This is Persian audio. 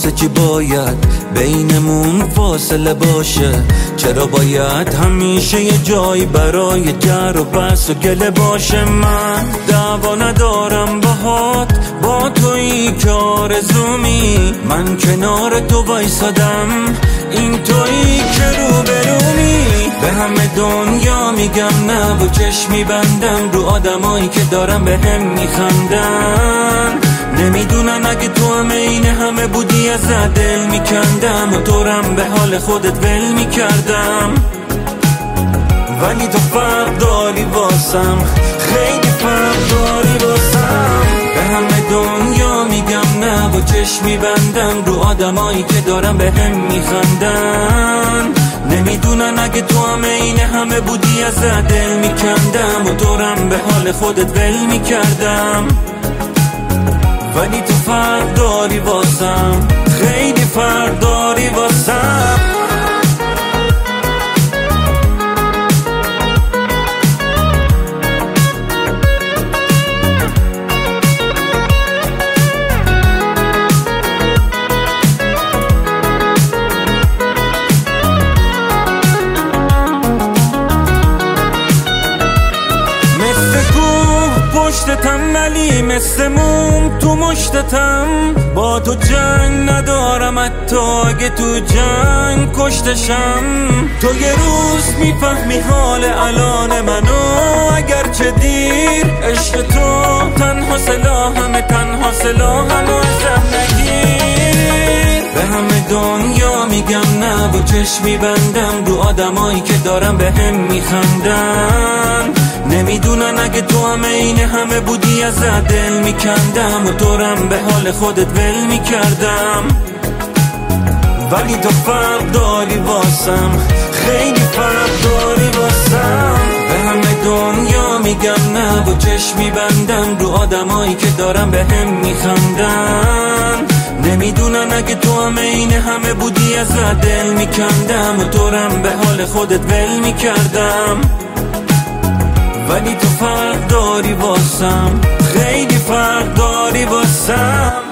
واسه چی باید بینمون فاصله باشه؟ چرا باید همیشه یه جایی برای جر و بحث و گله باشه؟ من دعوا ندارم باهات، با تویی که آرزومی، من کنار تو وایسادم، این تویی که روبرومی. به همه دنیا میگم نه و چشمی بندم رو آدمایی که دارم به هم میخندن. نمیدونن اگه تو هم این همه بودی ازت دل میکندم و طورم به حال خودت ول میکردم. ولی تو فرق داری واسم، خیلی فرق داری واسم. به همه دنیا میگم نه و چشمی بندم رو آدمایی که دارم به هم میخندن. نمیدونن اگه تو هم این همه بودی ازت دل میکندم و طورم به حال خودت ول میکردم. ولی تو فرق داری واسم، خیلی فرق داری واسم. پشتتم ولی مثل موم تو مشتتم، با تو جنگ ندارم حتی اگه تو جنگ کشتشم. تو یه روز میفهمی حال الان منو اگرچه دیر، عشق تو تنها سلاحمه، تنها سلاحمو ازم نگیر. به همه دنیا میگم نه و چشمی بندم رو آدمایی که دارم به هم میخندن. نمیدونن اگه تو هم این همه بودی ازت دل میکندم و طورم به حال خودت ول میکردم. ولی تو فرق داری واسم، خیلی فرق داری واسم. به همه دنیا میگم نه و چشمی بندم رو آدمایی که دارم به هم میخندن. نمیدونن اگه تو هم این همه بودی ازت دل میکندم و طورم به حال خودت ول میکردم. ولی تو فرق داری واسم، خیلی فرق داری واسم.